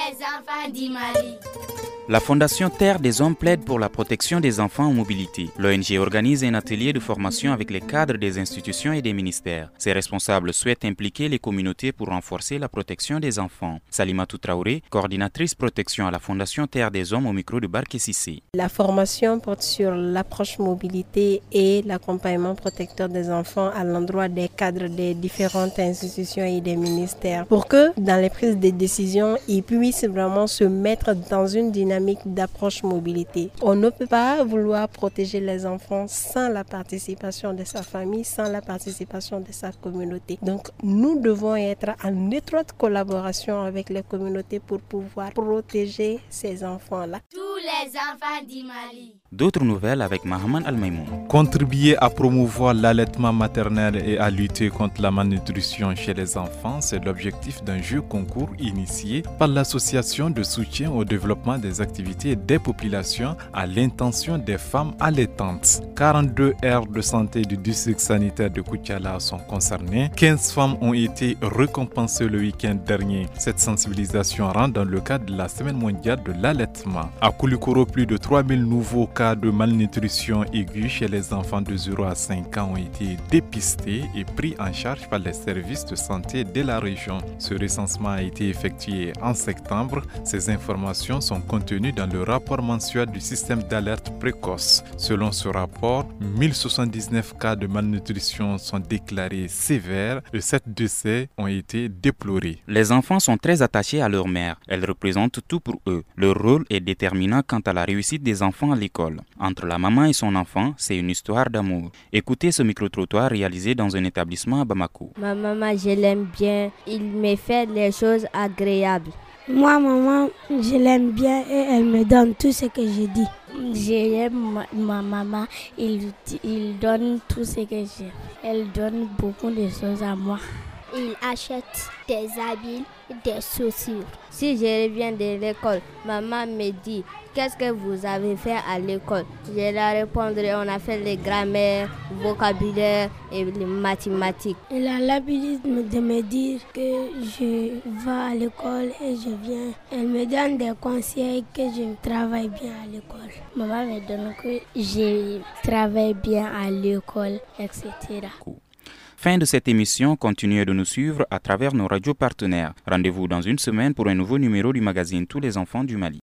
les enfants du Mali. La Fondation Terre des Hommes plaide pour la protection des enfants en mobilité. L'ONG organise un atelier de formation avec les cadres des institutions et des ministères. Ses responsables souhaitent impliquer les communautés pour renforcer la protection des enfants. Salimatou Traoré, coordinatrice protection à la Fondation Terre des Hommes au micro de Barké Sissé. La formation porte sur l'approche mobilité et l'accompagnement protecteur des enfants à l'endroit des cadres des différentes institutions et des ministères pour que dans les prises de décision, ils puissent vraiment se mettre dans une dynamique d'approche mobilité. On ne peut pas vouloir protéger les enfants sans la participation de sa famille, sans la participation de sa communauté. Donc nous devons être en étroite collaboration avec les communautés pour pouvoir protéger ces enfants-là. Tous les enfants du Mali. D'autres nouvelles avec Mahaman Al-Maïmoun. Contribuer à promouvoir l'allaitement maternel et à lutter contre la malnutrition chez les enfants, c'est l'objectif d'un jeu concours initié par l'Association de soutien au développement des activités des populations à l'intention des femmes allaitantes. 42 aires de santé du district sanitaire de Koutiala sont concernées. 15 femmes ont été récompensées le week-end dernier. Cette sensibilisation rentre dans le cadre de la Semaine mondiale de l'allaitement. À Koulikoro, plus de 3000 nouveaux cas de malnutrition aiguë chez les enfants de 0 à 5 ans ont été dépistés et pris en charge par les services de santé de la région. Ce recensement a été effectué en septembre. Ces informations sont contenues dans le rapport mensuel du système d'alerte précoce. Selon ce rapport, 1079 cas de malnutrition sont déclarés sévères et 7 décès ont été déplorés. Les enfants sont très attachés à leur mère. Elle représente tout pour eux. Leur rôle est déterminant quant à la réussite des enfants à l'école. Entre la maman et son enfant, c'est une histoire d'amour. Écoutez ce micro-trottoir réalisé dans un établissement à Bamako. Ma maman, je l'aime bien. Il me fait les choses agréables. Moi, maman, je l'aime bien et elle me donne tout ce que je dis. J'aime ma maman, il donne tout ce que j'ai. Elle donne beaucoup de choses à moi. Il achète des habits, des chaussures. Si je reviens de l'école, maman me dit « Qu'est-ce que vous avez fait à l'école ?» Je leur répondrai « On a fait les grammaires, vocabulaire et les mathématiques. » Il a l'habitude de me dire que je vais à l'école et je viens. Elle me donne des conseils que je travaille bien à l'école. Maman me donne que je travaille bien à l'école, etc. Fin de cette émission, continuez de nous suivre à travers nos radios partenaires. Rendez-vous dans une semaine pour un nouveau numéro du magazine Tous les enfants du Mali.